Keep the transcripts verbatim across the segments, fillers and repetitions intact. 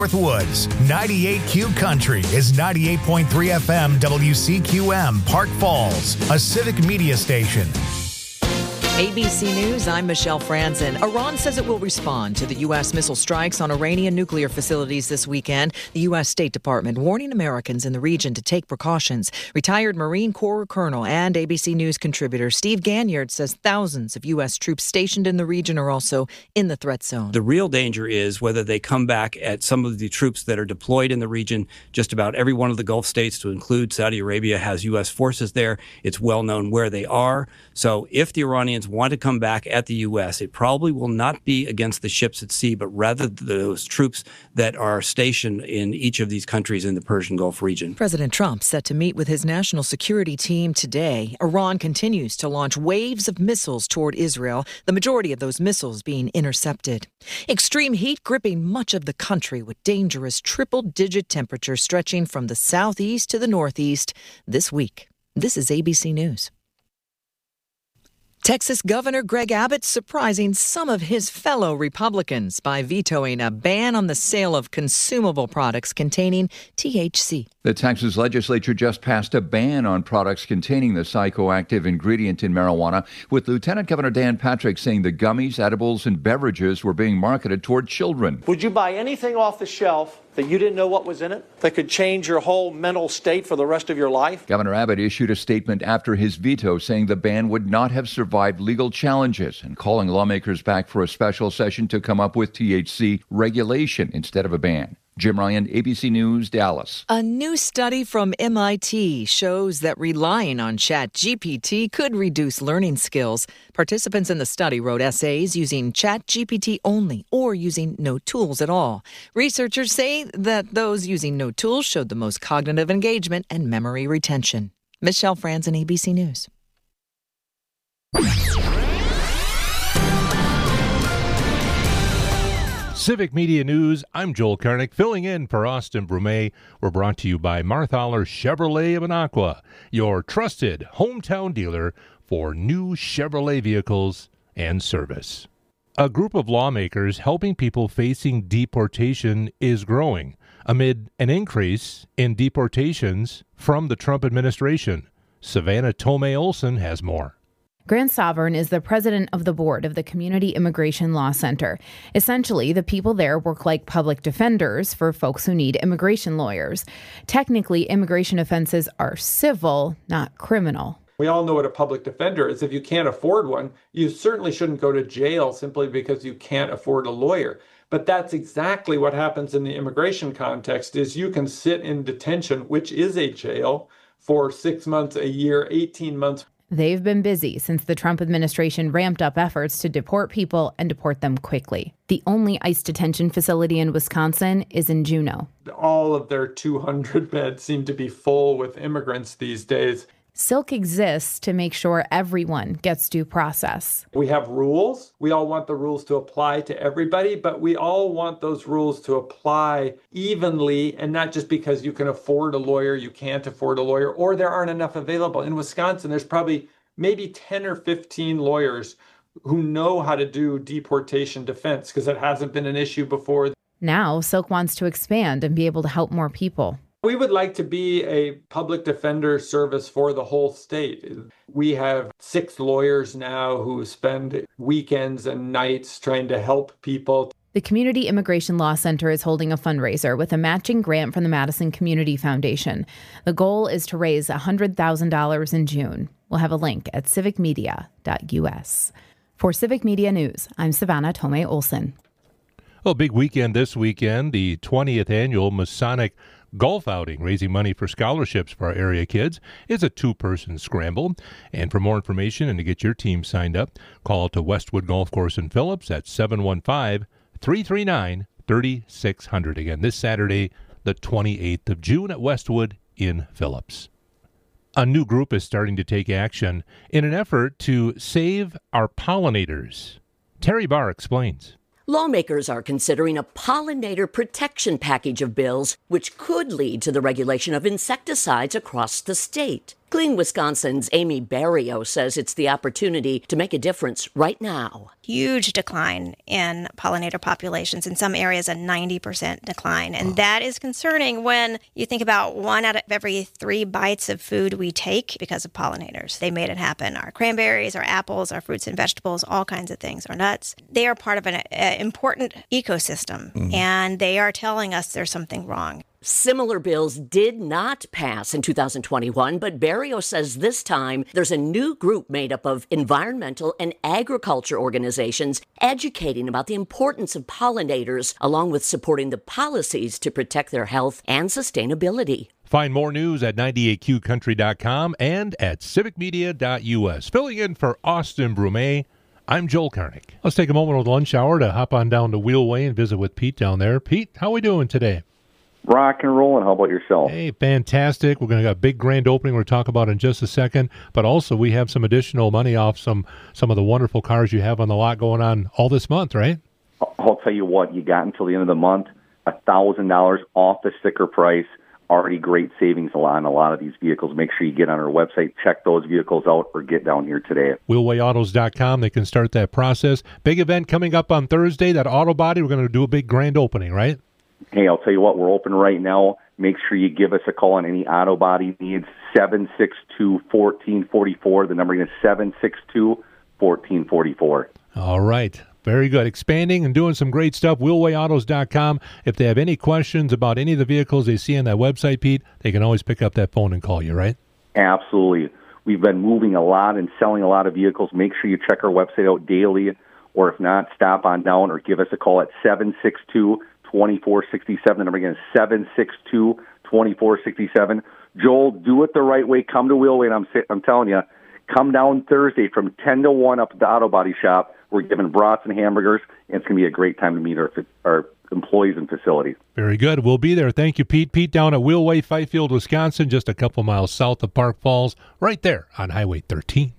Northwoods, ninety-eight Q Country is ninety-eight point three F M W C Q M, Park Falls, a civic media station. A B C News, I'm Michelle Franzen. Iran says it will respond to the U S missile strikes on Iranian nuclear facilities this weekend. The U S State Department warning Americans in the region to take precautions. Retired Marine Corps Colonel and A B C News contributor Steve Ganyard says thousands of U S troops stationed in the region are also in the threat zone. The real danger is whether they come back at some of the troops that are deployed in the region. Just about every one of the Gulf states, to include Saudi Arabia, has U S forces there. It's well known where they are. So if the Iranians want to come back at the U S, it probably will not be against the ships at sea, but rather those troops that are stationed in each of these countries in the Persian Gulf region. President Trump set to meet with his national security team today. Iran continues to launch waves of missiles toward Israel, the majority of those missiles being intercepted. Extreme heat gripping much of the country with dangerous triple-digit temperatures stretching from the southeast to the northeast this week. This is A B C News. Texas Governor Greg Abbott surprising some of his fellow Republicans by vetoing a ban on the sale of consumable products containing T H C. The Texas legislature just passed a ban on products containing the psychoactive ingredient in marijuana, with Lieutenant Governor Dan Patrick saying the gummies, edibles, and beverages were being marketed toward children. Would you buy anything off the shelf that you didn't know what was in it, that could change your whole mental state for the rest of your life? Governor Abbott issued a statement after his veto saying the ban would not have survived legal challenges and calling lawmakers back for a special session to come up with T H C regulation instead of a ban. Jim Ryan, A B C News, Dallas. A new study from M I T shows that relying on ChatGPT could reduce learning skills. Participants in the study wrote essays using ChatGPT only or using no tools at all. Researchers say that those using no tools showed the most cognitive engagement and memory retention. Michelle Franzen, A B C News. Civic Media News, I'm Joel Karnick, filling in for Austin Brumet. We're brought to you by Marthaler Chevrolet of Minocqua, your trusted hometown dealer for new Chevrolet vehicles and service. A group of lawmakers helping people facing deportation is growing amid an increase in deportations from the Trump administration. Savannah Tomei Olson has more. Grant Sovereign is the president of the board of the Community Immigration Law Center. Essentially, the people there work like public defenders for folks who need immigration lawyers. Technically, immigration offenses are civil, not criminal. We all know what a public defender is. If you can't afford one, you certainly shouldn't go to jail simply because you can't afford a lawyer. But that's exactly what happens in the immigration context, is you can sit in detention, which is a jail, for six months, a year, eighteen months. They've been busy since the Trump administration ramped up efforts to deport people and deport them quickly. The only ICE detention facility in Wisconsin is in Juneau. All of their two hundred beds seem to be full with immigrants these days. Silk exists to make sure everyone gets due process. We have rules. We all want the rules to apply to everybody, but we all want those rules to apply evenly, and not just because you can afford a lawyer, you can't afford a lawyer, or there aren't enough available. In Wisconsin, there's probably maybe ten or fifteen lawyers who know how to do deportation defense because it hasn't been an issue before. Now, Silk wants to expand and be able to help more people. We would like to be a public defender service for the whole state. We have six lawyers now who spend weekends and nights trying to help people. The Community Immigration Law Center is holding a fundraiser with a matching grant from the Madison Community Foundation. The goal is to raise one hundred thousand dollars in June. We'll have a link at civic media dot u s. For Civic Media News, I'm Savannah Tomei Olson. Well, big weekend this weekend, the twentieth annual Masonic Golf Outing, raising money for scholarships for our area kids. It's a two-person scramble. And for more information and to get your team signed up, call to Westwood Golf Course in Phillips at seven one five, three three nine, three six zero zero. Again, this Saturday, the twenty-eighth of June at Westwood in Phillips. A new group is starting to take action in an effort to save our pollinators. Terry Barr explains. Lawmakers are considering a pollinator protection package of bills, which could lead to the regulation of insecticides across the state. Clean Wisconsin's Amy Barrio says it's the opportunity to make a difference right now. Huge decline in pollinator populations, in some areas a ninety percent decline. And wow. that is concerning when you think about one out of every three bites of food we take because of pollinators. They made it happen. Our cranberries, our apples, our fruits and vegetables, all kinds of things, our nuts. They are part of an uh, important ecosystem, mm. and they are telling us there's something wrong. Similar bills did not pass in two thousand twenty-one, but Barrio says this time there's a new group made up of environmental and agriculture organizations educating about the importance of pollinators, along with supporting the policies to protect their health and sustainability. Find more news at ninety-eight Q country dot com and at civic media dot U S. Filling in for Austin Brumet, I'm Joel Karnick. Let's take a moment of the lunch hour to hop on down to Wheelway and visit with Pete down there. Pete, how are we doing today? Rock and rolling. How about yourself? Hey, fantastic. We're going to have a big grand opening we'll talk about in just a second. But also we have some additional money off some, some of the wonderful cars you have on the lot going on all this month, right? I'll tell you what, you got until the end of the month, one thousand dollars off the sticker price. Already great savings on a lot of these vehicles. Make sure you get on our website, check those vehicles out, or get down here today. wheelway autos dot com. They can start that process. Big event coming up on Thursday, that auto body. We're going to do a big grand opening, right? Hey, I'll tell you what, we're open right now. Make sure you give us a call on any auto body needs, seven six two, one four four four. The number again is seven six two, one four four four. All right. Very good. Expanding and doing some great stuff. wheelway autos dot com. If they have any questions about any of the vehicles they see on that website, Pete, they can always pick up that phone and call you, right? Absolutely. We've been moving a lot and selling a lot of vehicles. Make sure you check our website out daily, or if not, stop on down or give us a call at seven six two, two four six seven. The number again is seven six two, two four six seven. Joel, do it the right way. Come to Wheelway, and I'm, I'm telling you, come down Thursday from ten to one up at the Auto Body Shop. We're giving brats and hamburgers, and it's going to be a great time to meet our our employees and facilities. Very good. We'll be there. Thank you, Pete. Pete down at Wheelway, Fifield, Wisconsin, just a couple miles south of Park Falls, right there on Highway thirteen.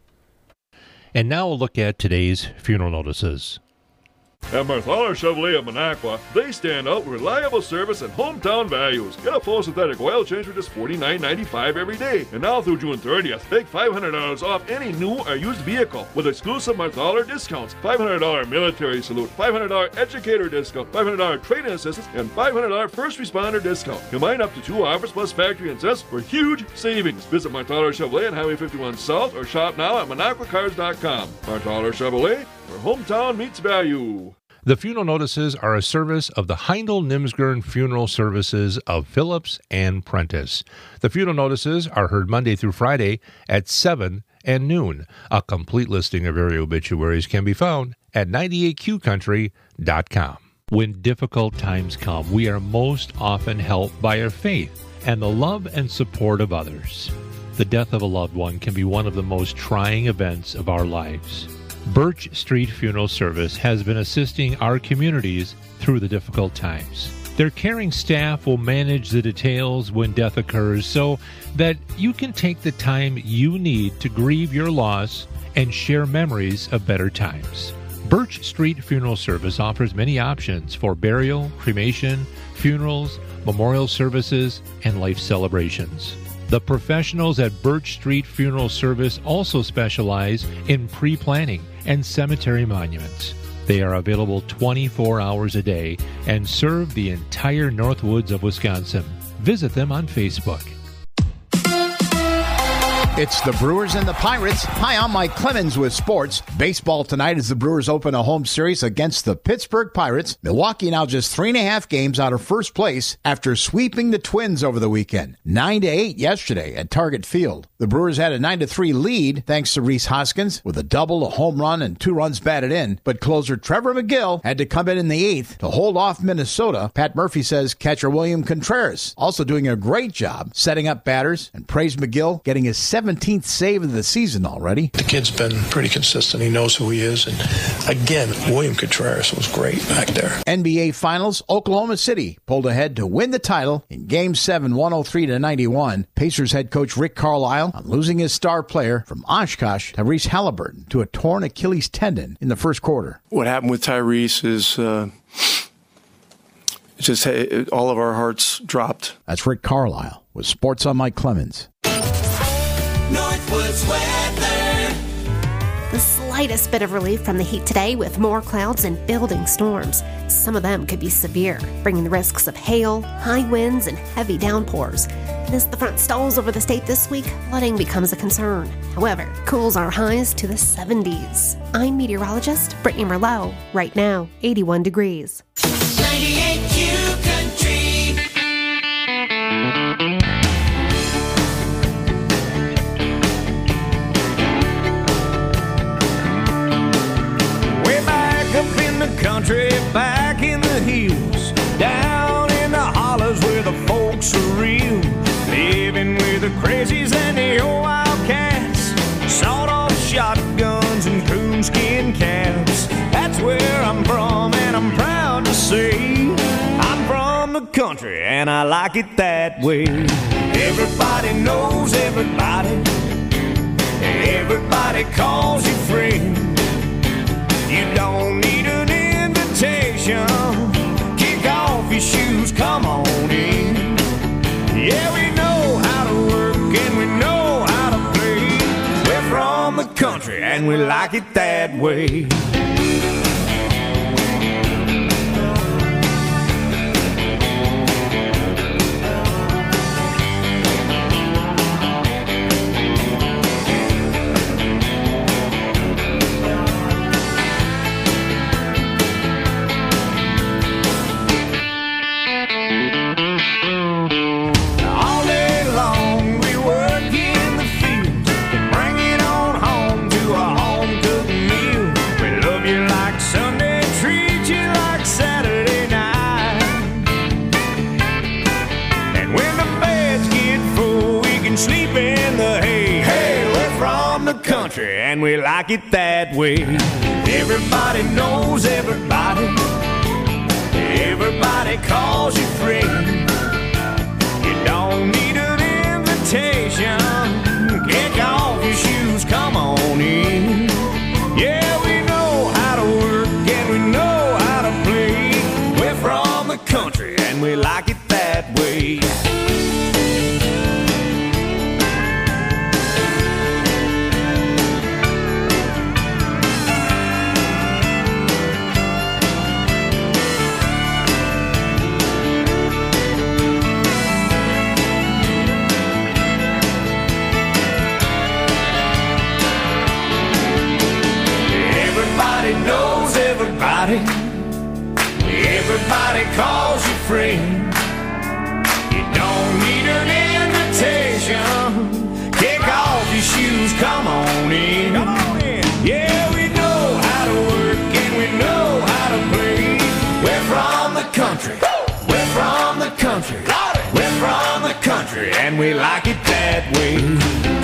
And now we'll look at today's funeral notices. At Marthaler Chevrolet of Minocqua, they stand out with reliable service and hometown values. Get a full synthetic oil change for just forty-nine ninety-five every day. And now through June thirtieth, take five hundred dollars off any new or used vehicle with exclusive Marthaler discounts. five hundred dollars military salute, five hundred dollars educator discount, five hundred dollars trade-in assistance, and five hundred dollars first responder discount. Combine up to two offers plus factory incentives for huge savings. Visit Marthaler Chevrolet on Highway fifty-one South or shop now at minocqua cars dot com. Marthaler Chevrolet, where hometown meets value. The funeral notices are a service of the Heindel Nimsgern Funeral Services of Phillips and Prentice. The funeral notices are heard Monday through Friday at seven and noon. A complete listing of area obituaries can be found at ninety-eight Q country dot com. When difficult times come, we are most often helped by our faith and the love and support of others. The death of a loved one can be one of the most trying events of our lives. Birch Street Funeral Service has been assisting our communities through the difficult times. Their caring staff will manage the details when death occurs so that you can take the time you need to grieve your loss and share memories of better times. Birch Street Funeral Service offers many options for burial, cremation, funerals, memorial services, and life celebrations. The professionals at Birch Street Funeral Service also specialize in pre-planning and cemetery monuments. They are available twenty-four hours a day and serve the entire Northwoods of Wisconsin. Visit them on Facebook. It's the Brewers and the Pirates. Hi, I'm Mike Clemens with sports. Baseball tonight as the Brewers open a home series against the Pittsburgh Pirates. Milwaukee now just three and a half games out of first place after sweeping the Twins over the weekend. Nine to eight yesterday at Target Field. The Brewers had a nine to three lead thanks to Rhys Hoskins with a double, a home run, and two runs batted in. But closer Trevor McGill had to come in in the eighth to hold off Minnesota. Pat Murphy says catcher William Contreras also doing a great job setting up batters, and praised McGill getting his seventeenth save of the season already. The kid's been pretty consistent. He knows who he is. And again, William Contreras was great back there. N B A Finals, Oklahoma City pulled ahead to win the title in Game seven, one oh three to ninety-one. Pacers head coach Rick Carlisle on losing his star player from Oshkosh, Tyrese Halliburton, to a torn Achilles tendon in the first quarter. What happened with Tyrese is uh, just it, all of our hearts dropped. That's Rick Carlisle with Sports on Mike Clemens. Woods weather. The slightest bit of relief from the heat today with more clouds and building storms. Some of them could be severe, bringing the risks of hail, high winds, and heavy downpours. And as the front stalls over the state this week, flooding becomes a concern. However, cools our highs to the seventies. I'm meteorologist Brittany Merlot. Right now, eighty-one degrees. ninety-eight Q Country. Way back up in the country, back in the hills, down in the hollers where the folks are real, living with the crazies and the old wildcats, sawed-off shotguns and coonskin caps. That's where I'm from, and I'm proud to say I'm from the country, and I like it that way. Everybody knows everybody, everybody calls you friend. You don't need an invitation. Kick off your shoes, come on in. Yeah, we know how to work and we know how to play. We're from the country and we like it that way. And we like it that way. Everybody knows everybody, everybody calls you friend. You don't need an invitation. Kick off your shoes, come on in. Yeah, we know how to work and we know how to play. We're from the country and we like it that way. Knows everybody, everybody calls you friend. You don't need an invitation. Kick off your shoes, come on in. Come on in. Yeah, we know how to work and we know how to play. We're from the country, we're from the country, we're from the country, and we like it that way.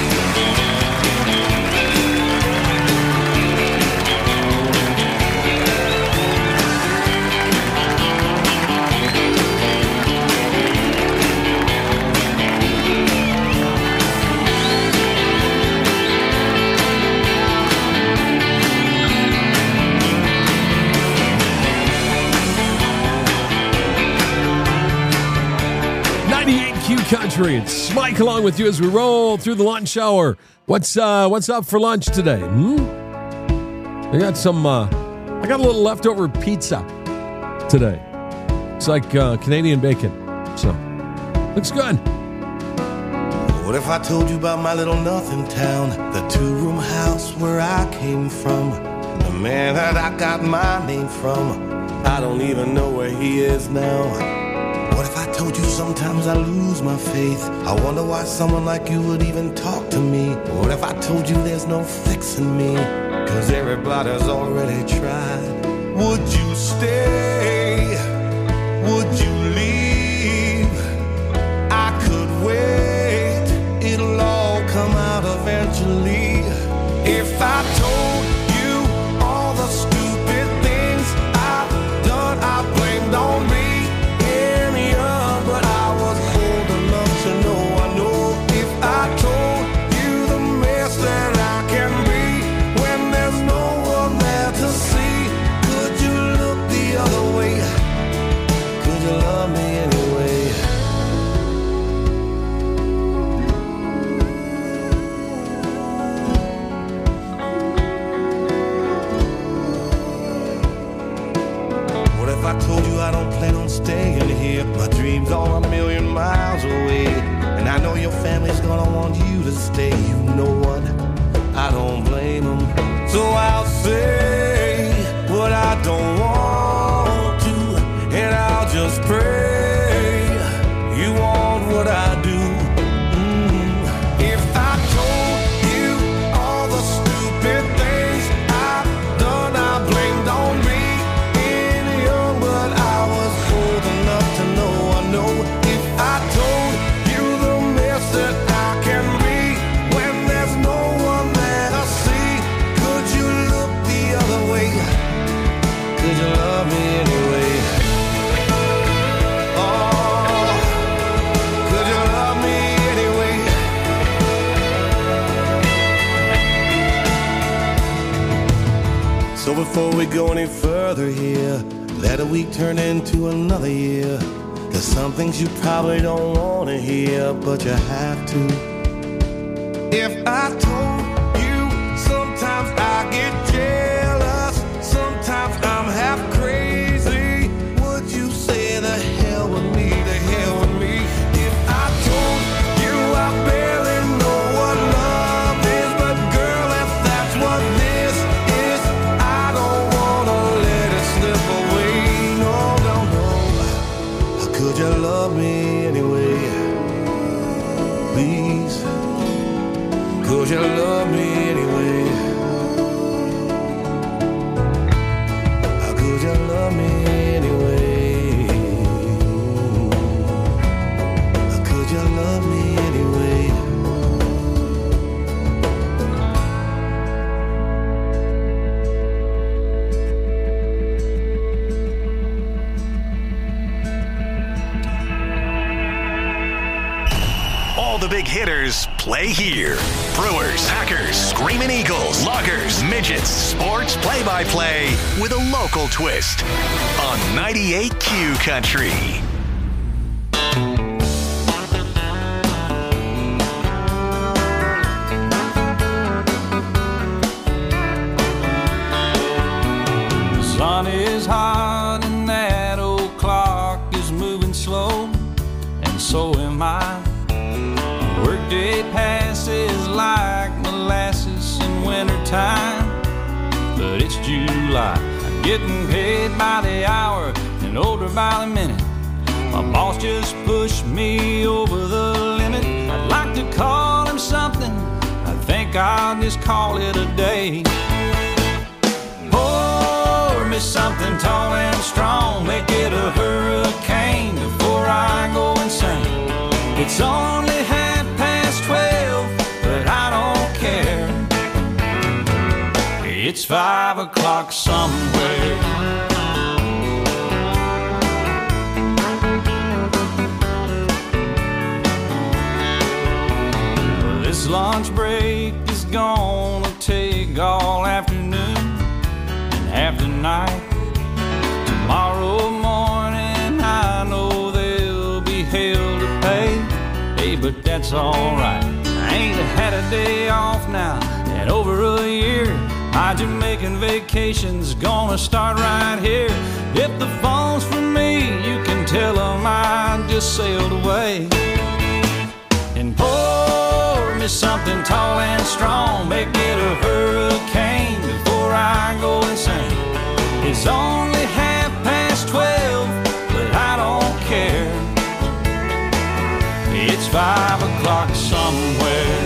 Country. It's Mike along with you as we roll through the lunch hour. What's uh, what's up for lunch today? Hmm? I got some. Uh, I got a little leftover pizza today. It's like uh, Canadian bacon, so looks good. What if I told you about my little nothing town, the two-room house where I came from, the man that I got my name from? I don't even know where he is now. What if I told you sometimes I lose my faith? I wonder why someone like you would even talk to me. What if I told you there's no fixing me? Cause everybody's already tried. Would you stay? Would you leave? I could wait. It'll all come out eventually. If I told you all the stupid things I've done, I blamed on me. Love me My dreams are a million miles away, and I know your family's gonna want you to stay. You know what? I don't blame them. So I'll say what I don't want to, and I'll just pray you want what I do. Mm. If I told you all the stupid things I've done, I blamed on me. Being young, but I was old enough to know. I know if I told you the mess that I can be when there's no one there to see, could you look the other way? Could you love me anyway? Oh, could you love me anyway? So before we go any further here, let a week turn into another year. There's some things you probably don't want to hear, but you have to. If I told you sometimes I get jealous, sometimes I'm half crazy, would you say the hell with me, the hell with me? If I told you I barely know what love is, but girl, if that's what this is, I don't wanna let it slip away. No, no, no. Could you love me anyway? Please. Could you love me anyway? Could you love me anyway? Could you love me anyway? All the big hitters play here. Brewers, Packers, Screaming Eagles, Loggers, Midgets, sports play-by-play with a local twist on ninety-eight Q Country. The sun is hot and that old clock is moving slow, and so am I. Workday passes like molasses in wintertime, but it's July. I'm getting paid by the hour and older by the minute. My boss just pushed me over the limit. I'd like to call him something, I think I'll just call it a day. Pour me something tall and strong, make it a hurricane before I go insane. It's only half past twelve, but I don't care. It's five o'clock somewhere. This lunch break is gonna take all afternoon and half the night. Tomorrow morning I know there'll be hell to pay. Hey, but that's alright. I ain't had a day off now in over a year. My Jamaican vacation's gonna start right here. If the phone's for me, you can tell them I just sailed away. And pour me something tall and strong, make it a hurricane before I go insane. It's only half past twelve, but I don't care. It's five o'clock somewhere.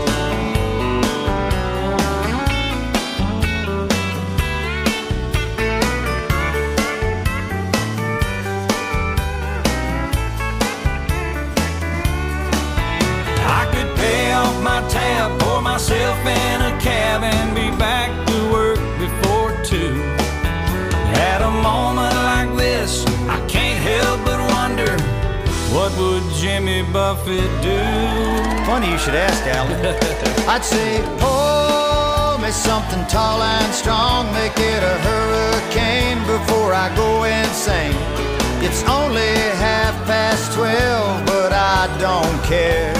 I could pay off my tab, pour myself in a cab, and be back to work before two. At a moment like this, I can't help but wonder, what would Jimmy Buffett do? Funny you should ask, Alan. I'd say, pour me something tall and strong, make it a hurricane before I go insane. It's only half past twelve, but I don't care.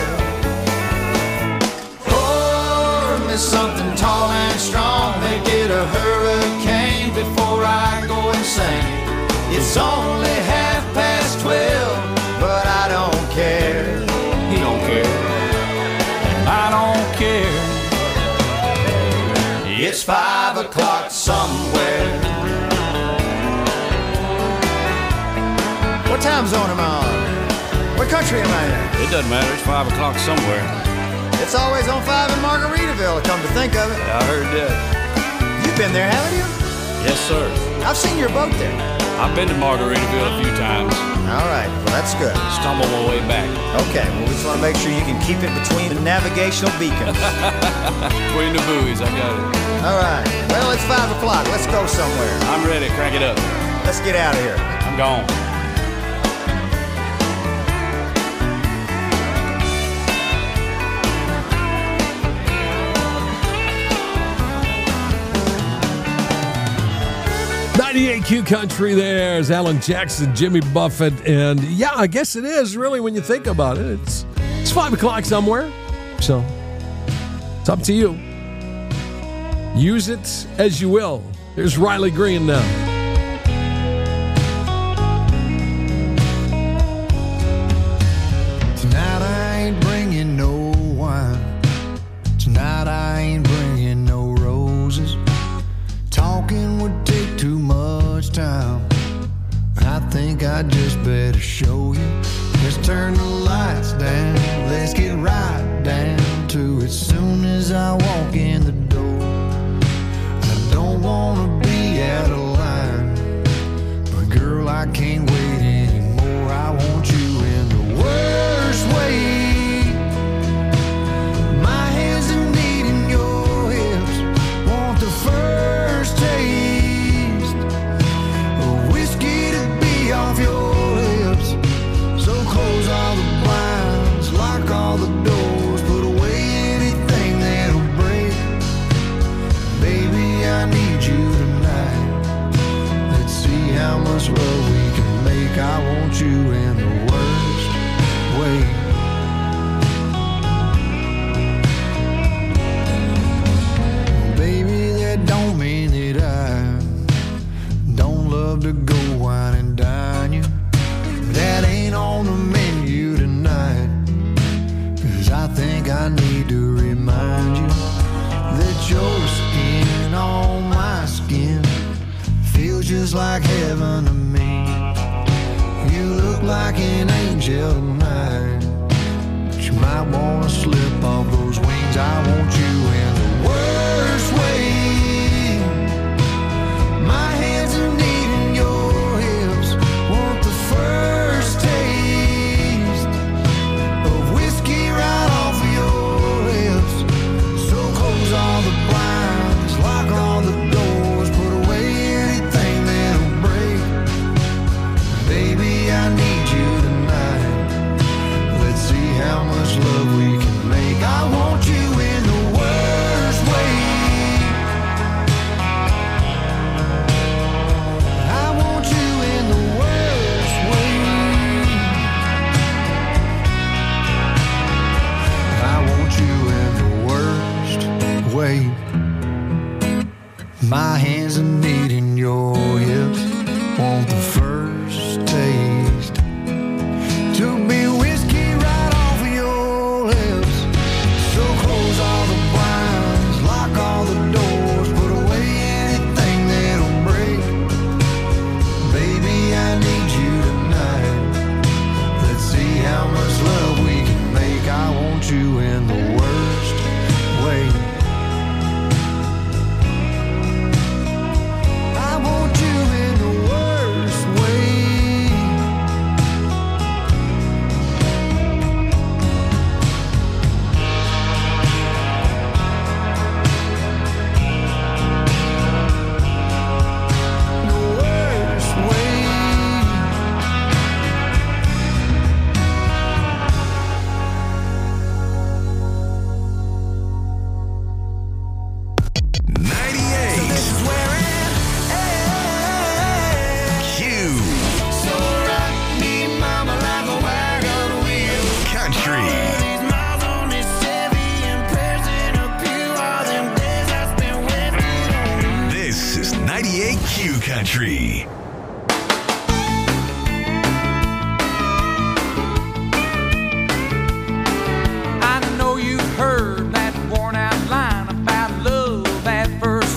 Pour me something tall and strong, make it a hurricane before I go insane. It's only half past twelve, It's five o'clock somewhere. What time zone am I on? What country am I in? It doesn't matter. It's five o'clock somewhere. It's always on five in Margaritaville, come to think of it. Yeah, I heard that. You've been there, haven't you? Yes, sir. I've seen your boat there. I've been to Margaritaville a few times. All right. Well, that's good. Stumble my way back. Okay. Well, we just want to make sure you can keep it between the navigational beacons. Between the buoys, I got it. All right. Well, it's five o'clock. Let's go somewhere. I'm ready. Crank it up. Let's get out of here. I'm gone. ninety-eight Q Country, there's Alan Jackson, Jimmy Buffett, and yeah, I guess it is really when you think about it. It's it's five o'clock somewhere, so it's up to you. Use it as you will. Here's Riley Green now. Tonight I ain't bringing no wine. Tonight I ain't bringing no roses. Talking would take too much time. I think I just better show you. Let's turn the lights down. Let's get right down to it. Soon as I walk in the door, I don't wanna be out of line, but girl, I can't wait anymore. I want you in the worst way. My hands are needing your hips. Want the first taste of whiskey to be off your lips. So close all the blinds, lock all the doors, put away anything that'll break. Baby, I need you tonight. Let's see how much love we can make. I want you in the worst way. Baby, that don't mean that I don't love to go wine and dine you. That ain't on the menu tonight. Cause I think I need to remind you that your skin on my skin feels just like heaven to me. You look like an angel tonight, but you might wanna slip off those wings. I want you in the worst way. My hands are needing your hips. Want the first taste of whiskey right off of your lips. So close all the blinds, lock all the doors, put away anything that'll break. Baby, I need you tonight. Let's see how much love we can make. I want you in the worst way. I want you in the worst way. I want you in the worst way. My hands are needing your hips. Want the first taste to be whiskey right off of your lips. So close all the blinds, lock all the doors, put away anything that'll break. Baby, I need you tonight. Let's see how much love we can make. I want you in the worst way. I want you in the worst way. The worst way. ninety-eight Q So rock me, mama, like a wagon wheel. Country. These miles on this Chevy and prayers in a pew. All them days I spent wasted on you. This is ninety-eight Q Country. I know you've heard that worn out line about love at first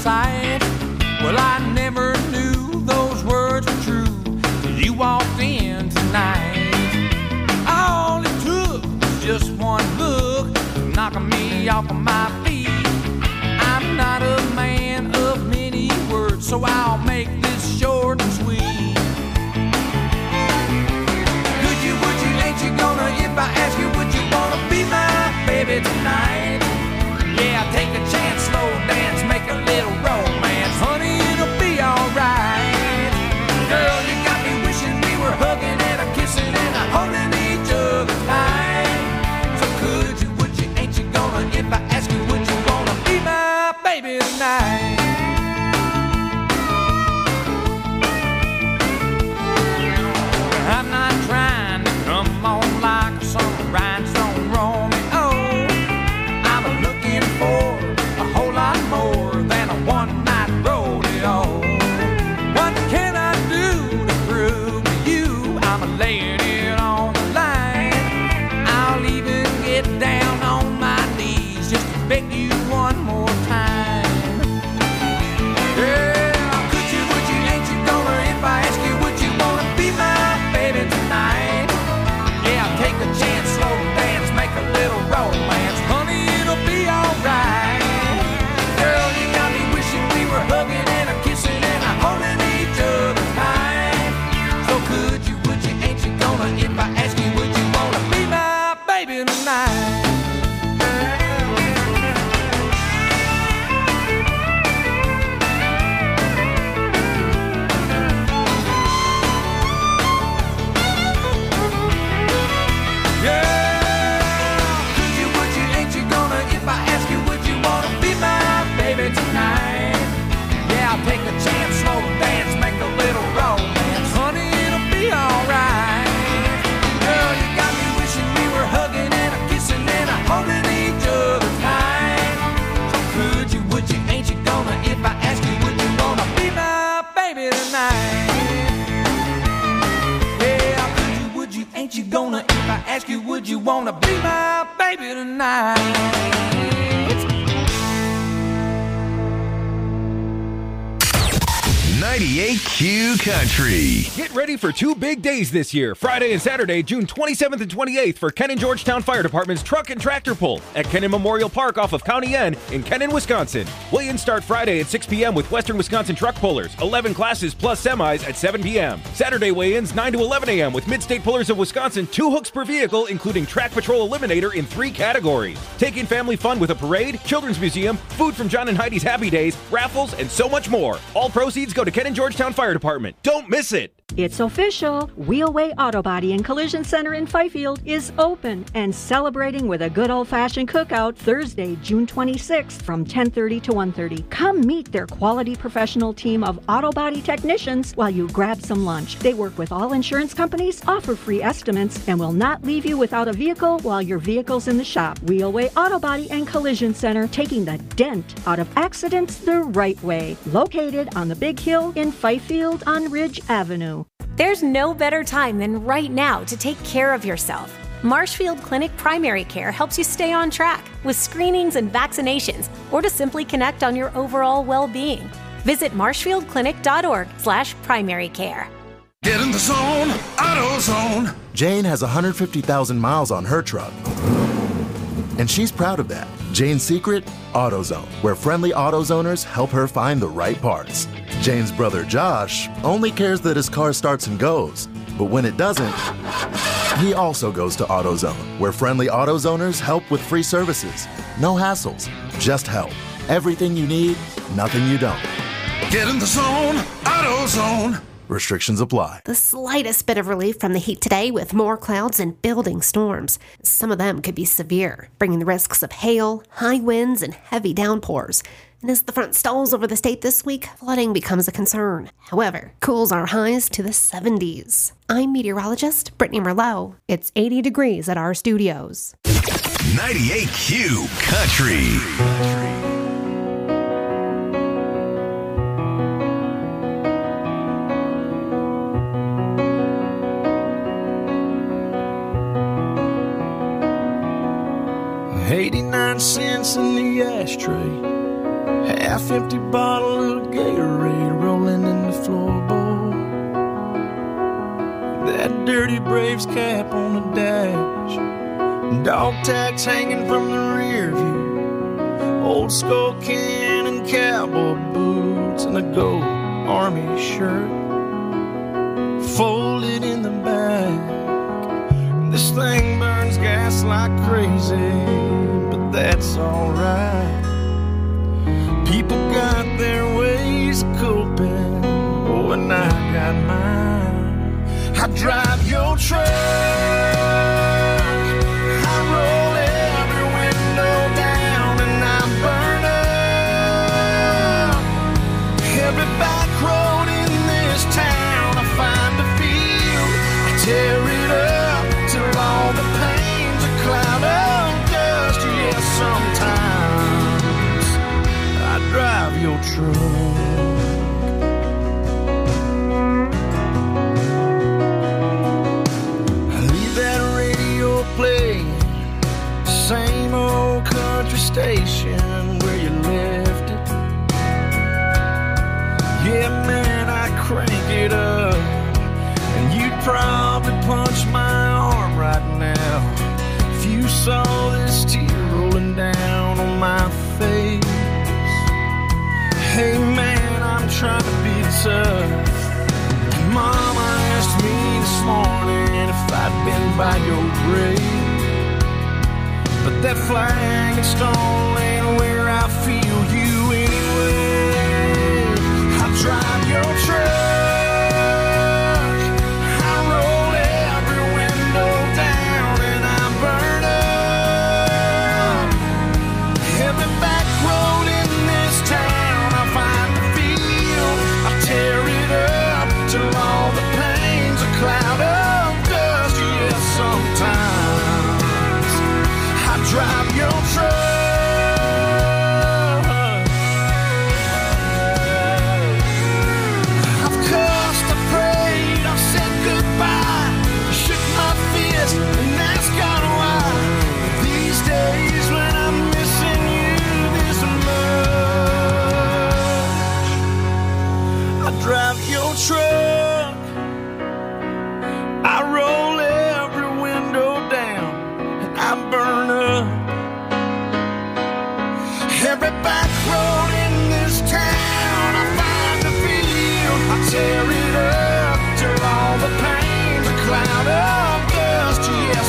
me off of my feet. I'm not a man of many words, so I'll make this short and sweet. Could you, would you, ain't you gonna, if I ask you, would you wanna be my baby tonight? Yeah, take a chance, slow dance, make a little romance. Honey, it'll be alright. Girl, you got me wishing we were hugging and a kissing and a holding each other tight. So could you, would you, ain't you gonna, if I ask you, would you wanna be my baby tonight? I'm not trying to come on like some rhinestone Romeo. I'm looking for a whole lot more than a one-night rodeo. What can I do to prove to you I'm laying it on the line? I'll even get down on my knees just to beg you one more time. Yeah, could you, would you, ain't you gonna, if I ask you, would you wanna be my baby tonight? Yeah, take a chance, slow dance, make a little romance. Honey, it'll be alright. Girl, you got me wishing we were hugging and a kissing and a holding each other tight. So could you, would you, ain't you gonna, if I ask you, would you wanna be my baby tonight? Take a chance, slow dance, make a little romance. Honey, it'll be alright. Girl, you got me wishing we were hugging and a kissing and a holding each other tight. So could you, would you, ain't you gonna, if I ask you, would you wanna be my baby tonight? Yeah, could you, would you, ain't you gonna, if I ask you, would you wanna be my baby tonight? ninety-eight Q Country. Get ready for two big days this year, Friday and Saturday, June twenty-seventh and twenty-eighth for Kennon Georgetown Fire Department's Truck and Tractor Pull at Kennon Memorial Park off of County N in Kennon, Wisconsin. Weigh-ins start Friday at six p.m. with Western Wisconsin truck pullers, eleven classes plus semis at seven p.m. Saturday weigh-ins nine to eleven a.m. with Mid-State Pullers of Wisconsin, two hooks per vehicle, including Track Patrol Eliminator in three categories. Take in family fun with a parade, children's museum, food from John and Heidi's Happy Days, raffles, and so much more. All proceeds go to Kennon Georgetown Fire Department. Don't miss it. It's official. Wheelway Auto Body and Collision Center in Fifield is open and celebrating with a good old-fashioned cookout Thursday, June twenty-sixth from ten thirty to one thirty. Come meet their quality professional team of auto body technicians while you grab some lunch. They work with all insurance companies, offer free estimates, and will not leave you without a vehicle while your vehicle's in the shop. Wheelway Auto Body and Collision Center, taking the dent out of accidents the right way. Located on the Big Hill in Fifield on Ridge Avenue. There's no better time than right now to take care of yourself. Marshfield Clinic Primary Care helps you stay on track with screenings and vaccinations, or to simply connect on your overall well-being. Visit marshfield clinic dot org slash primary care. Get in the zone, AutoZone. Jane has one hundred fifty thousand miles on her truck, and she's proud of that. Jane's secret? AutoZone, where friendly AutoZoners help her find the right parts. Jane's brother Josh only cares that his car starts and goes, but when it doesn't, he also goes to AutoZone, where friendly AutoZoners help with free services. No hassles, just help. Everything you need, nothing you don't. Get in the zone, AutoZone. Restrictions apply. The slightest bit of relief from the heat today with more clouds and building storms. Some of them could be severe, bringing the risks of hail, high winds, and heavy downpours. And as the front stalls over the state this week, flooding becomes a concern. However, cools our highs to the seventies. I'm meteorologist Brittany Merlot. It's eighty degrees at our studios. ninety-eight Q Country. eighty-nine cents in the ashtray. Half empty bottle of Gatorade rolling in the floorboard. That dirty Braves cap on the dash. Dog tags hanging from the rear view. Old skull can and cowboy boots and a gold army shirt folded in the back. This thing burns gas like crazy, but that's alright. People got their ways of coping, oh, and I got mine. I drive your truck, I roll every window down, and I burn up every back road in this town. I find a field, I tear it up till all the pain's a cloud of dust. Yes, sometimes I drive your truck. I leave that radio playing, same old country station where you left it. Yeah, man, I crank it up, and you'd probably punch my arm right now if you saw this tear rolling down on my face. Hey man, I'm trying to be tough. Mama asked me this morning if I'd been by your grave, but that flag and stone ain't where I feel you anyway. I drive your truck, drive your truck. I've cussed, I prayed, I've said goodbye, shook my fist and asked God why. These days when I'm missing you this much, I drive your truck, I roll every window down, and I burn up every back road in this town. I find a field, I tear it up till all the pain's a cloud of dust. Yes,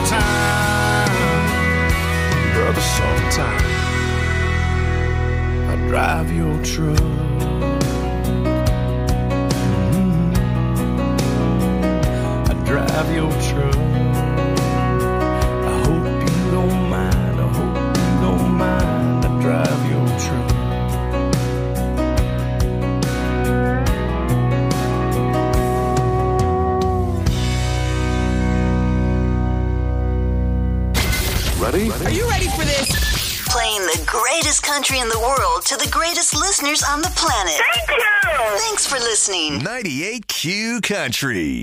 sometime, brother, sometime I drive your truck. Mm-hmm. I drive your truck. I hope you don't mind, I hope you don't mind. Drive your truck. Ready? Are you ready for this? Playing the greatest country in the world to the greatest listeners on the planet. Thank you! Thanks for listening. ninety-eight Q Country.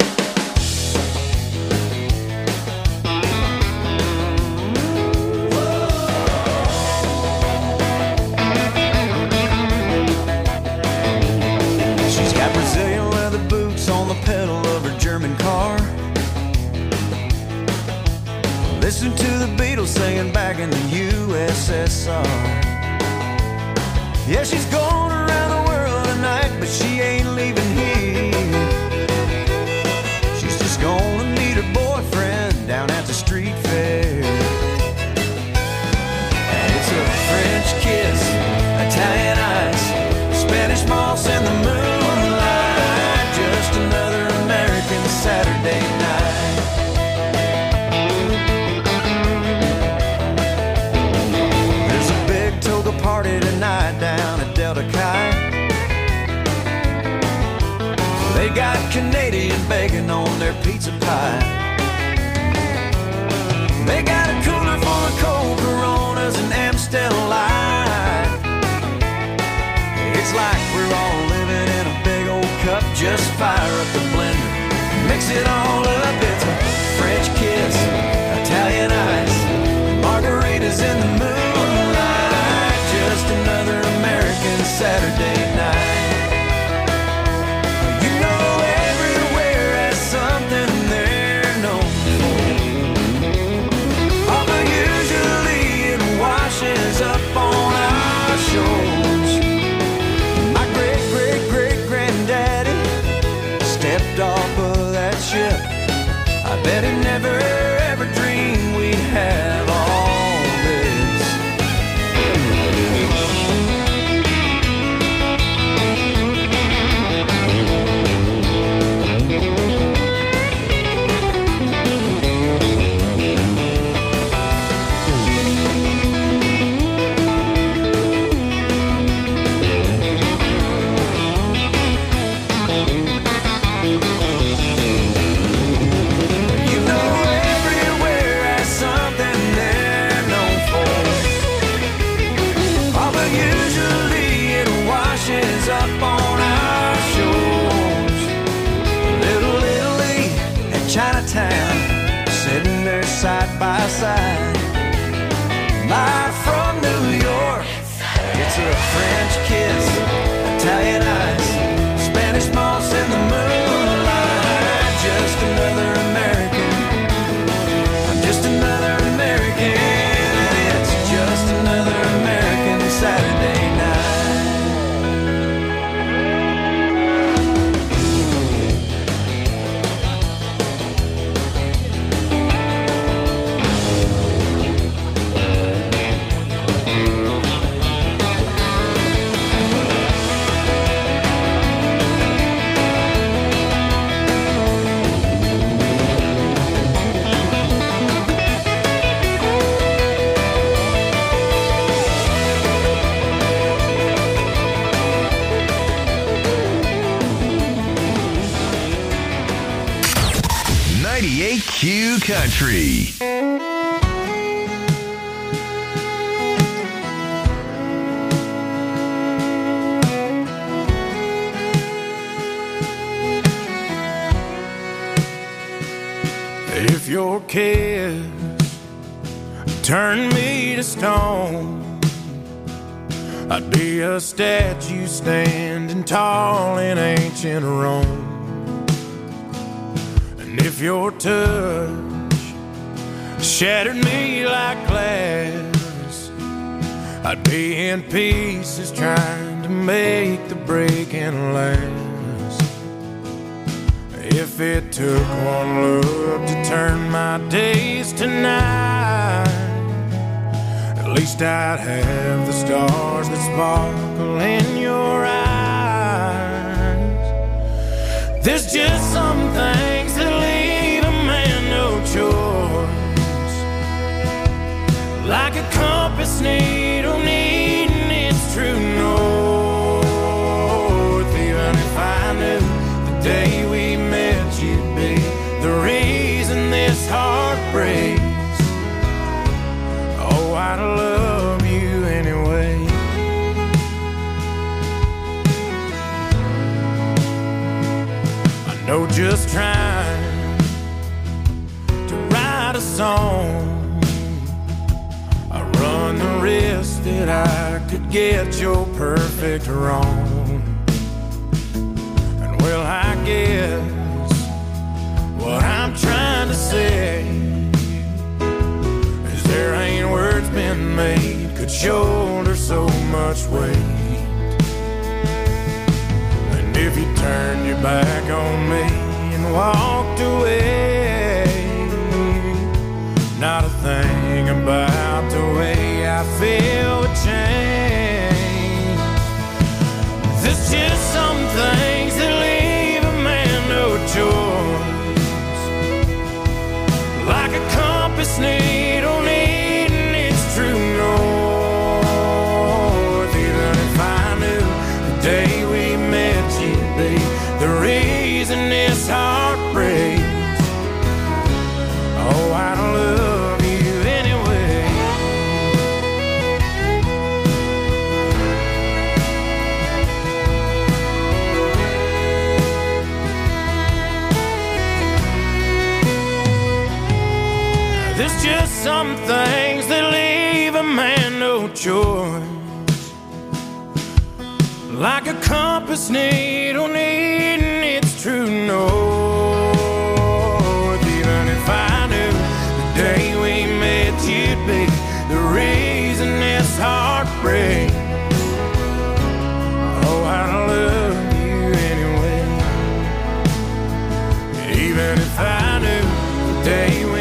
Listen to the Beatles singing back in the U S S R. Yeah, she's going around the world tonight, but she ain't leaving here. She's just gonna meet her boyfriend down at the street fair. And it's a French kiss, Italian ice, Spanish moss and the moonlight. Just another American Saturday night. Party tonight down at Delta Chi. They got Canadian bacon on their pizza pie. They got a cooler full of cold Coronas and Amstel Light. It's like we're all living in a big old cup. Just fire up the blender, mix it all up. It's a French kiss, Italian ice, margaritas in the moonlight. Just another American Saturday night. You know everywhere has something they're known for. Although usually it washes up on never ever dreamed we'd have all this. Up on our shores, little Italy and Chinatown, sitting there side by side. Live from New York, it's a French kiss, Italian ice, Spanish moss in the moonlight. Just another American, I'm just another American, and it's just another American Saturday night. ninety-eight Q Country. If your kiss turned me to stone, I'd be a statue standing tall in ancient Rome. And if your touch shattered me like glass, I'd be in pieces trying to make the breaking last. If it took one look to turn my days to night, at least I'd have the stars that sparkle in your eyes. There's just some things that leave a man no choice, like a compass needle needing its true north. Even if I knew the day we met you'd be the reason this heart breaks, oh, I'd love you anyway. I know just trying to write a song, I run the risk that I could get your perfect wrong. And well, I guess what I'm trying to say is there ain't words been made could shoulder so much weight. And if you turned your back on me and walked away, not a thing about the way I feel would change. There's just some things that leave a man no choice, like a compass needle needing its true north. Even if I knew the day we met you'd be the reason this heart breaks, oh, I'd love you anyway. There's just some things that leave a man no choice, like a compass needle needing its true north. Even if I knew the day we met you'd be the reason this heart breaks, oh, I'd love you anyway. Even if I knew the day we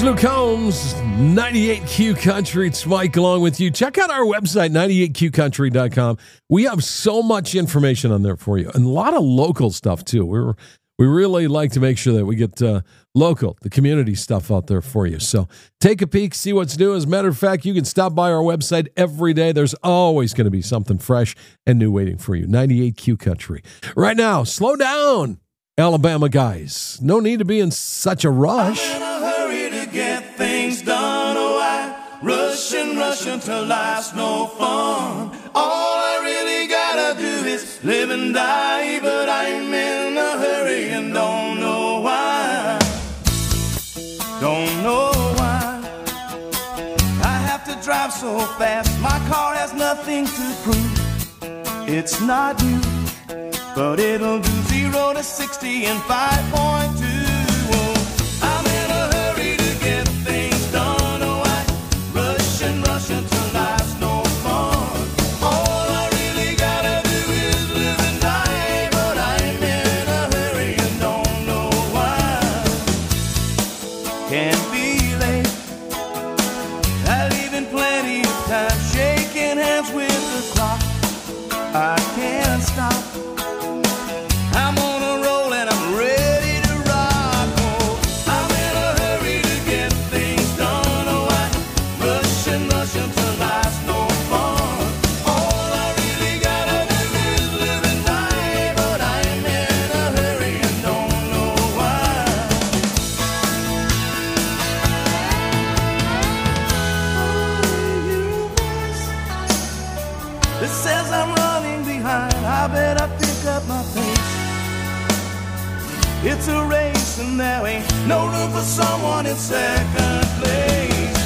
Luke Combs, ninety-eight Q Country. It's Mike along with you. Check out our website, ninety-eight Q country dot com. We have so much information on there for you, and a lot of local stuff, too. We're, we really like to make sure that we get uh, local, the community stuff out there for you. So take a peek, see what's new. As a matter of fact, you can stop by our website every day. There's always going to be something fresh and new waiting for you. ninety-eight Q Country. Right now, slow down, Alabama guys. No need to be in such a rush. Get things done, oh I rush and rush until life's no fun. All I really gotta do is live and die, but I'm in a hurry and don't know why. Don't know why I have to drive so fast. My car has nothing to prove. It's not new, but it'll do zero to sixty in five point two. I can't stop. I'm on a roll and I'm ready to rock. Oh, I'm in a hurry to get things done. Oh, I rush and rush until life's no fun. All I really gotta do is live and die, but I'm in a hurry and don't know why. It says I'm running behind, I better pick up my pace. It's a race and there ain't no room for someone in second place.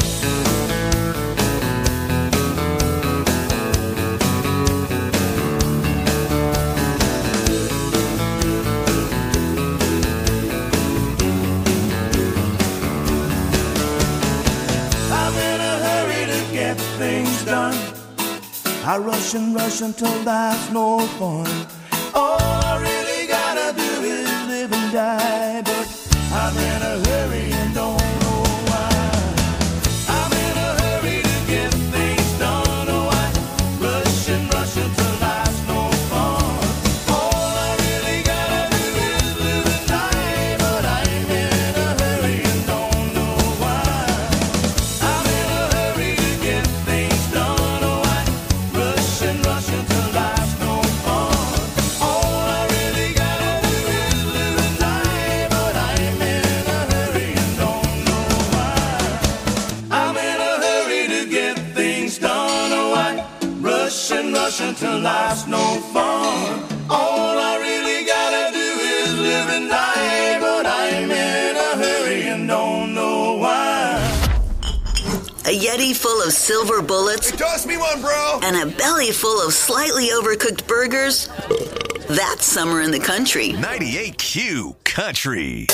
I'm in a hurry to get things done. I rush and rush until life's no fun. All I really gotta do is live and die, but I'm in a hurry and don't know why. I'm in a hurry to get things done. Oh, I rush and rush until life's no fun. All I really gotta do is live and die, but I'm in a hurry and don't know why. I'm in a hurry to get things done. Oh, I rush and rush until life's no fun. All I really gotta do is live and die, but I'm in a hurry and don't know why. I'm in a hurry to get things done. Oh, I rush and rush until life's no fun. All I really gotta do is live and die, but I'm in a hurry and don't know why. A Yeti full of silver bullets. Hey, toss me one, bro. And a belly full of slightly overcooked burgers. That's summer in the country. ninety-eight Q Country.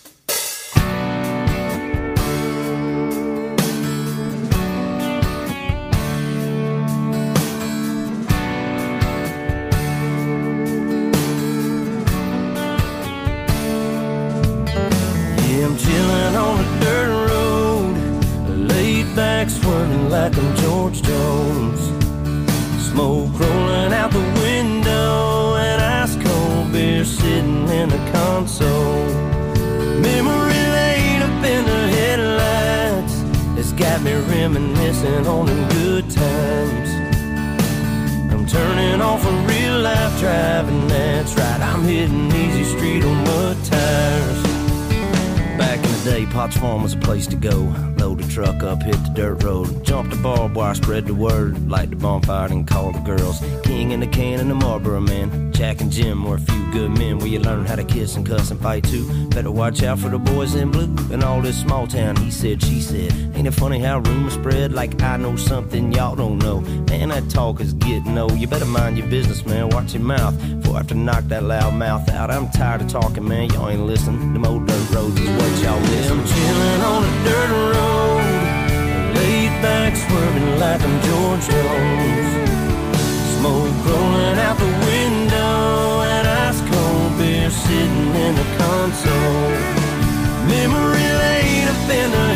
Yeah, I'm chilling on a dirt road, laid back swerving like I'm George Jones. Smoke rolling out the window and ice cold beer sitting in the console. Memory lane up in the headlights, it's got me reminiscing on them good times. I'm turning off a real life driving, that's right, I'm hitting easy street on mud tires. Back in the day, Potts Farm was a place to go. Load the truck up, hit the dirt road, jump the barbed wire, spread the word, light the bonfire and call the girls. King in the can and the Marlboro man, Jack and Jim were a few good men where you learn how to kiss and cuss and fight too. Better watch out for the boys in blue and all this small town he said, she said. Ain't it funny how rumors spread like I know something y'all don't know? Man, that talk is getting old. You better mind your business, man, watch your mouth before I have to knock that loud mouth out. I'm tired of talking, man, y'all ain't listening. Them old dirt roads is what y'all miss. I'm chilling on a dirt road, laid back swerving like I'm George Jones. Smoke rolling out the window and ice cold beer sitting in the console. Memory lane up in the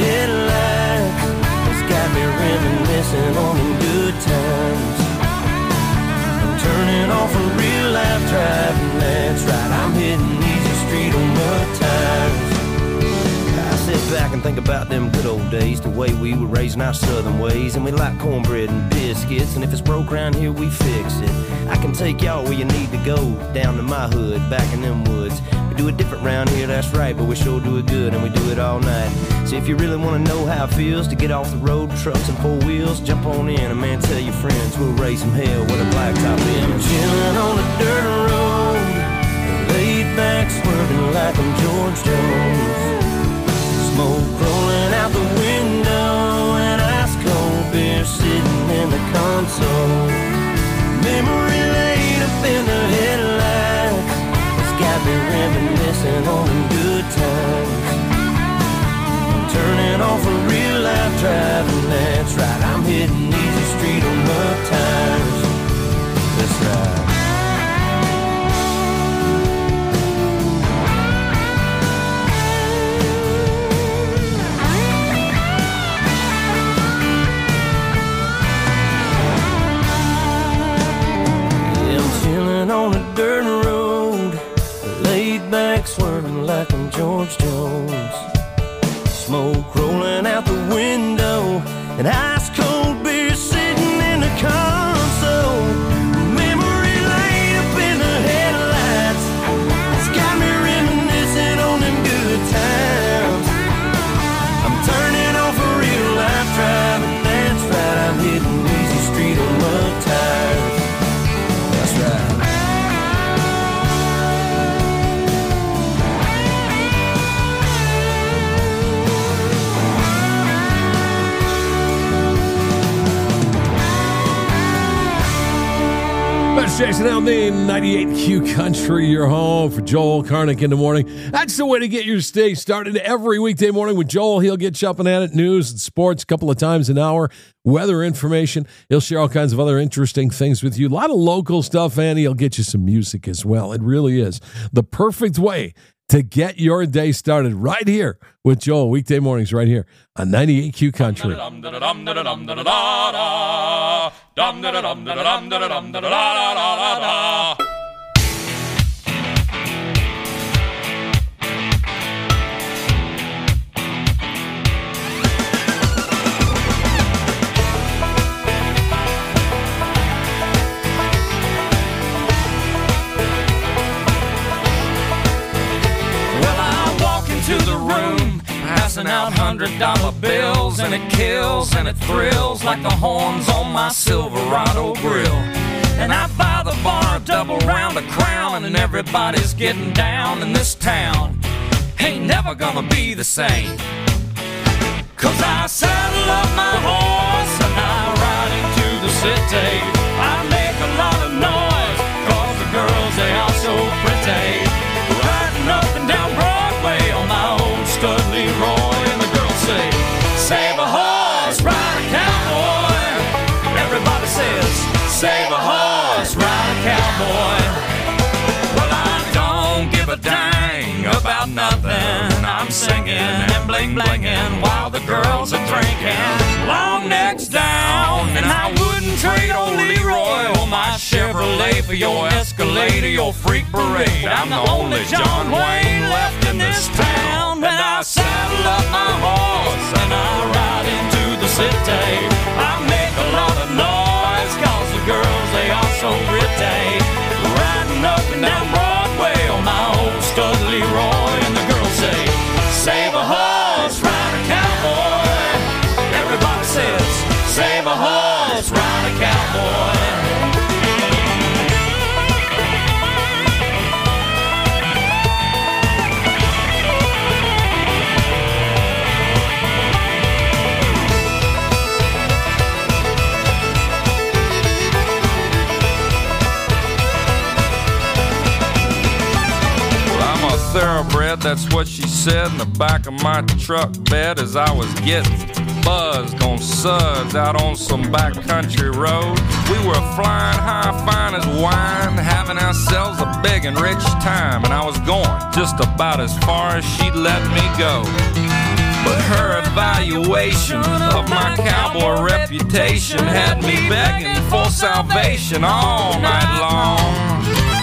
about them good old days, the way we were raising our southern ways. And we like cornbread and biscuits, and if it's broke around here, we fix it. I can take y'all where you need to go, down to my hood, back in them woods. We do it different round here, that's right, but we sure do it good, and we do it all night. So if you really want to know how it feels to get off the road, trucks and four wheels, jump on in, and man, tell your friends we'll raise some hell with a blacktop in. I'm chilling on the dirt road, laid back, swerving like I'm George Jones. Smoke rolling out the window, and ice cold beer sitting in the console. Memory laid up in the headlights, it's got me reminiscing on them good times. I'm turning off a real life driving, that's right, I'm hitting easy street on mud tires. That's right. On a dirt road, laid back, swerving like I'm George Jones. Smoke rolling out the window, and ice cold beer sitting in the console. Memory laid up in the headlights, it's got me reminiscing on them good times. I'm turning off a real life driving, that's right, I'm hitting easy street on mud tires. That's right. That's Jason Aldean, ninety-eight Q Country, your home for Joel Karnick in the morning. That's the way to get your day started every weekday morning with Joel. He'll get you up and at it, news and sports a couple of times an hour, weather information. He'll share all kinds of other interesting things with you. A lot of local stuff, and he'll get you some music as well. It really is the perfect way to get your day started right here with Joel, weekday mornings right here on ninety-eight Q Country. To the room, passing out hundred dollar bills, and it kills and it thrills like the horns on my Silverado grill. And I buy the bar a double round of Crown, and everybody's getting down in this town. Ain't never gonna be the same, 'cause I saddle up my horse and I ride into the city. I make a lot of noise, 'cause the girls, they are so pretty. Riding up and down Broadway on my old stud Leroy, and the girls say, save a horse, ride a cowboy. Everybody says, save a horse, ride a cowboy. Well, I don't give a dang about nothing. I'm singing and bling blinging while the girls are drinking. Long necks down, and I wouldn't trade old Leroy or my Chevrolet for your Escalade or your freak parade. I'm the only John Wayne left in this town. And I saddle up my horse and I ride into the city. I make a lot of noise, 'cause the girls, they are so pretty. Riding up and down Broadway on my old stud Leroy, and the girls say, save a horse, ride a cowboy. Everybody says, save a horse, ride a cowboy. Thoroughbred, that's what she said in the back of my truck bed as I was getting buzzed on suds out on some backcountry road. We were flying high, fine as wine, having ourselves a big and rich time, and I was going just about as far as she'd let me go. But her evaluation of my cowboy reputation had me begging for salvation all night long.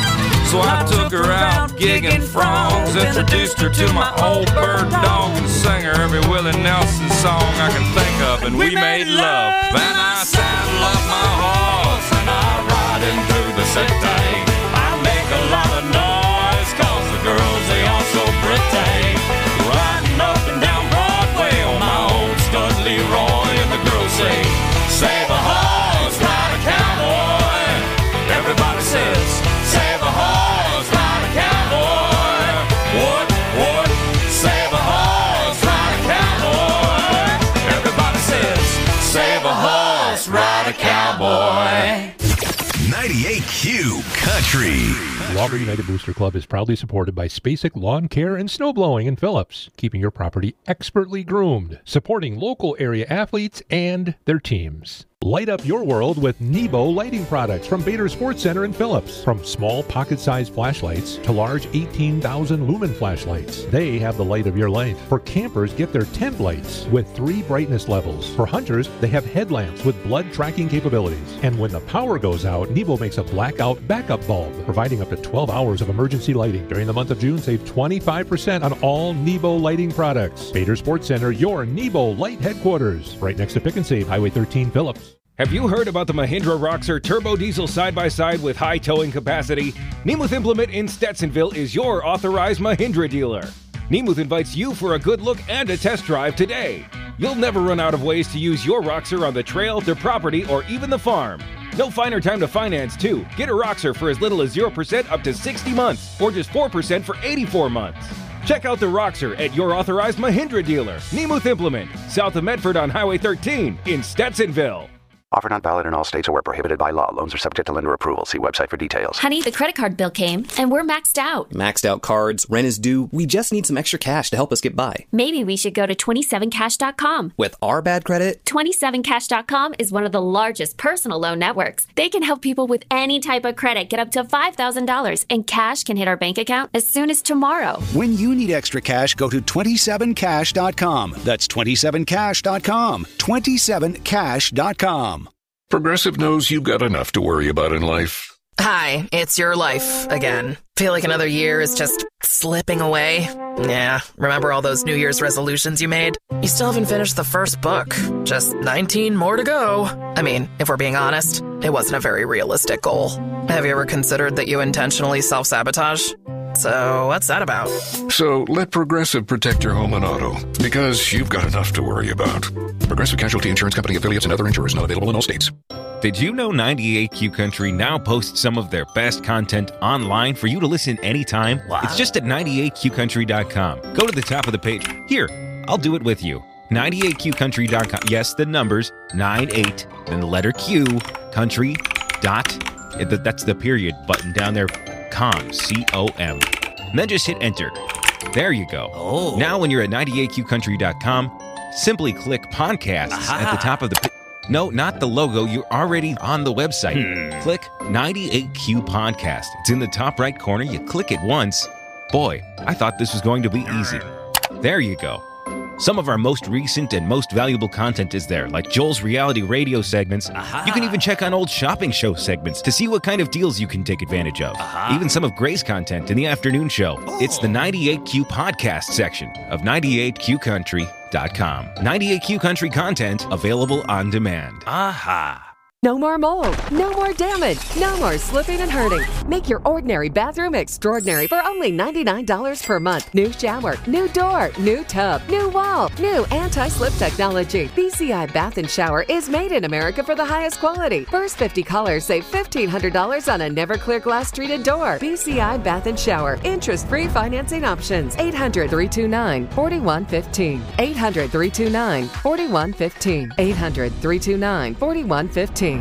So I took her out gigging frogs, introduced her to my old bird dog, and sang her every Willie Nelson song I can think of, and we made love. And I saddle up my horse, and I ride him through the city. I make a lot of noise, cause the girls, they all so pretty. Riding up and down Broadway on my old stud Leroy, and the girls say, save a horse, ride a cowboy. Everybody says, save a horse, ride a cowboy. What, what? Save a horse, ride a cowboy. Everybody says, save a horse, ride a cowboy. ninety-eight Q Country. The Auburn United Booster Club is proudly supported by Spacek Lawn Care and Snowblowing in Phillips, keeping your property expertly groomed, supporting local area athletes and their teams. Light up your world with Nebo lighting products from Bader Sports Center in Phillips. From small pocket-sized flashlights to large eighteen thousand lumen flashlights, they have the light of your life. For campers, get their tent lights with three brightness levels. For hunters, they have headlamps with blood tracking capabilities. And when the power goes out, Nebo makes a blackout backup bulb, providing up to twelve hours of emergency lighting. During the month of June, save twenty-five percent on all Nebo lighting products. Bader Sports Center, your Nebo light headquarters. Right next to Pick and Save, Highway thirteen, Phillips. Have you heard about the Mahindra Roxor Turbo Diesel side-by-side with high towing capacity? Nemuth Implement in Stetsonville is your authorized Mahindra dealer. Nemuth invites you for a good look and a test drive today. You'll never run out of ways to use your Roxor on the trail, their property, or even the farm. No finer time to finance, too. Get a Roxor for as little as zero percent up to sixty months, or just four percent for eighty-four months. Check out the Roxor at your authorized Mahindra dealer, Nemuth Implement, south of Medford on Highway thirteen in Stetsonville. Offer not valid in all states or where prohibited by law. Loans are subject to lender approval. See website for details. Honey, the credit card bill came, and we're maxed out. Maxed out cards, rent is due. We just need some extra cash to help us get by. Maybe we should go to twenty-seven cash dot com. With our bad credit? twenty-seven cash dot com is one of the largest personal loan networks. They can help people with any type of credit get up to five thousand dollars, and cash can hit our bank account as soon as tomorrow. When you need extra cash, go to twenty-seven cash dot com. That's twenty-seven cash dot com. twenty-seven cash dot com. Progressive knows you've got enough to worry about in life. Hi, it's your life again. Feel like another year is just slipping away? Yeah, remember all those New Year's resolutions you made? You still haven't finished the first book. Just nineteen more to go. I mean, if we're being honest, it wasn't a very realistic goal. Have you ever considered that you intentionally self-sabotage? So what's that about? So let Progressive protect your home and auto, because you've got enough to worry about. Progressive Casualty Insurance Company affiliates and other insurers not available in all states. Did you know ninety-eight Q Country now posts some of their best content online for you to listen anytime? Wow. It's just at ninety-eight Q country dot com. Go to the top of the page. Here, I'll do it with you. ninety-eight Q country dot com. Yes, the numbers, ninety-eight, then the letter Q, country, dot, that's the period button down there, com, C O M. And then just hit enter. There you go. Oh. Now when you're at ninety-eight Q country dot com, simply click podcasts Aha. at the top of the page. No, not the logo. You're already on the website. Hmm. Click ninety-eight Q Podcast. It's in the top right corner. You click it once. Boy, I thought this was going to be easy. There you go. Some of our most recent and most valuable content is there, like Joel's reality radio segments. Aha. You can even check on old shopping show segments to see what kind of deals you can take advantage of. Aha. Even some of Gray's content in the afternoon show. Oh. It's the ninety-eight Q Podcast section of ninety-eight Q country dot com. ninety-eight Q Country content available on demand. Aha! No more mold, no more damage, no more slipping and hurting. Make your ordinary bathroom extraordinary for only ninety-nine dollars per month. New shower, new door, new tub, new wall, new anti-slip technology. B C I Bath and Shower is made in America for the highest quality. First fifty callers save fifteen hundred dollars on a never clear glass treated door. B C I Bath and Shower. Interest-free financing options. eight hundred, three two nine, four one one five. eight hundred, three two nine, four one one five. eight hundred, three two nine, four one one five.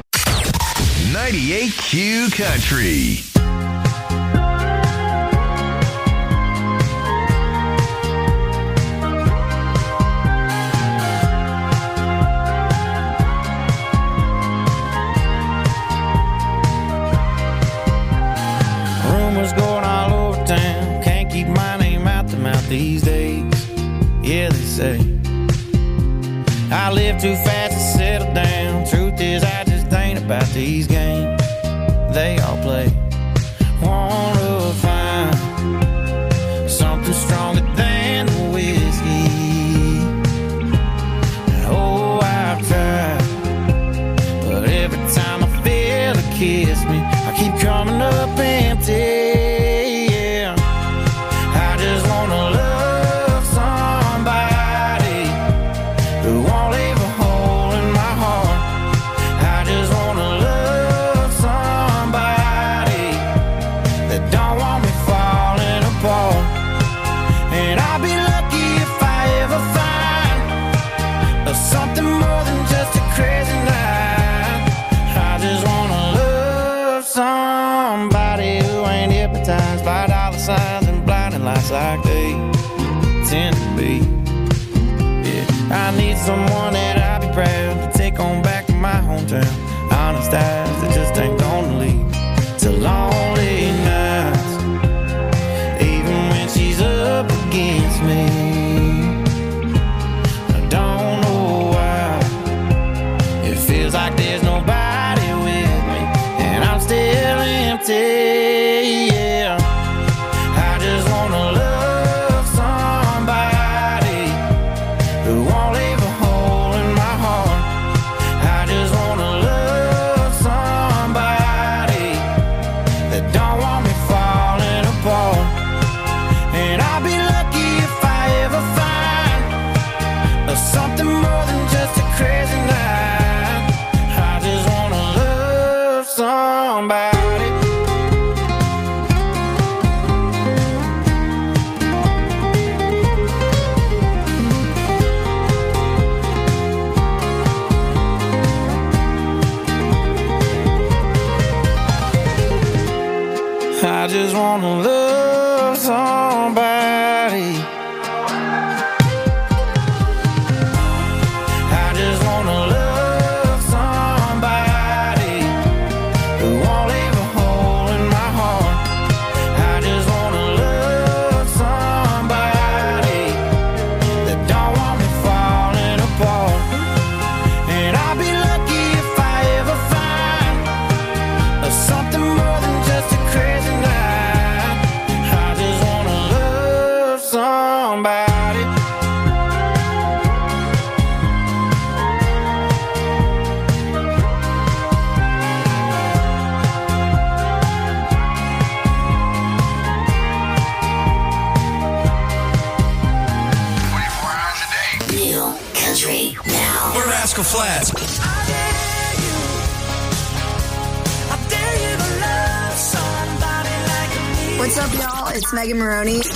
ninety-eight Q Country. Rumors going all over town. Can't keep my name out the mouth these days. Yeah, they say I live too fast to settle down. Truth is, I just ain't about these games they all play. One of kiss me. I keep coming up empty, yeah. I just wanna love somebody who won't leave a hole in my heart. I just wanna love somebody that don't want me falling apart. And I'll be lucky if I ever find something more than just a crazy night. I just wanna love somebody who ain't hypnotized by dollar signs and blinding lights like they tend to be. Yeah, I need someone that I'll be proud to take on back to my hometown. Honest eyes that just ain't gonna leave to lonely nights, even when she's up against me. I don't know why it feels like there's nobody with me, and I'm still empty, yeah. I just wanna love somebody who won't leave a hole in my heart. I just wanna love somebody that don't want me falling apart. And I'll be lucky if I ever find something more than just a crazy night. I just wanna love somebody. I just wanna love somebody. I just wanna love somebody who won't leave a hole in my heart. I just wanna love somebody that don't want me falling apart. And I'll be lucky if I ever find something more than just a crazy night. I just wanna love somebody. New country now. We're Rascal Flats. What's up, y'all? It's Megan Maroney. This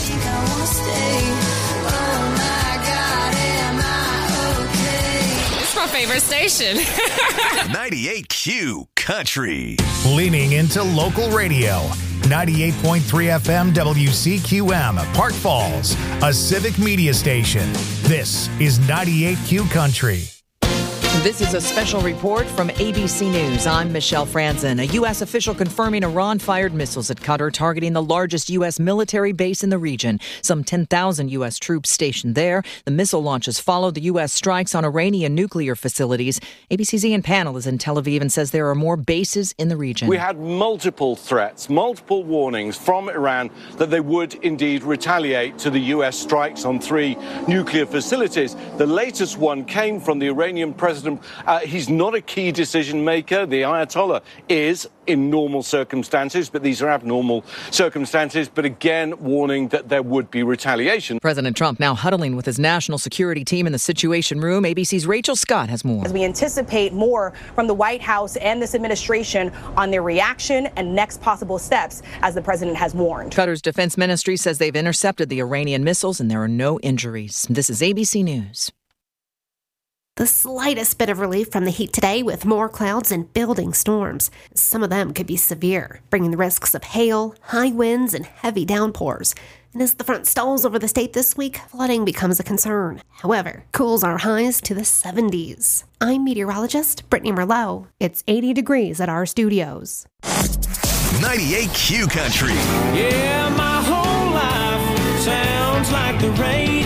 It's my favorite station. ninety-eight Q Country. Leaning into local radio. ninety-eight point three F M W C Q M, Park Falls, a civic media station. This is ninety-eight Q Country. This is a special report from A B C News. I'm Michelle Franzen. A U S official confirming Iran fired missiles at Qatar, targeting the largest U S military base in the region. Some ten thousand U S troops stationed there. The missile launches followed the U S strikes on Iranian nuclear facilities. A B C's Ian Pannell is in Tel Aviv and says there are more bases in the region. We had multiple threats, multiple warnings from Iran that they would indeed retaliate to the U S strikes on three nuclear facilities. The latest one came from the Iranian president. Uh, he's not a key decision maker. The Ayatollah is in normal circumstances, but these are abnormal circumstances. But again, warning that there would be retaliation. President Trump now huddling with his national security team in the Situation Room. A B C's Rachel Scott has more. As we anticipate more from the White House and this administration on their reaction and next possible steps, as the president has warned. Qatar's defense ministry says they've intercepted the Iranian missiles and there are no injuries. This is A B C News. The slightest bit of relief from the heat today with more clouds and building storms. Some of them could be severe, bringing the risks of hail, high winds, and heavy downpours. And as the front stalls over the state this week, flooding becomes a concern. However, cools our highs to the seventies. I'm meteorologist Brittany Merlot. It's eighty degrees at our studios. ninety-eight Q Country. Yeah, my whole life sounds like the rain.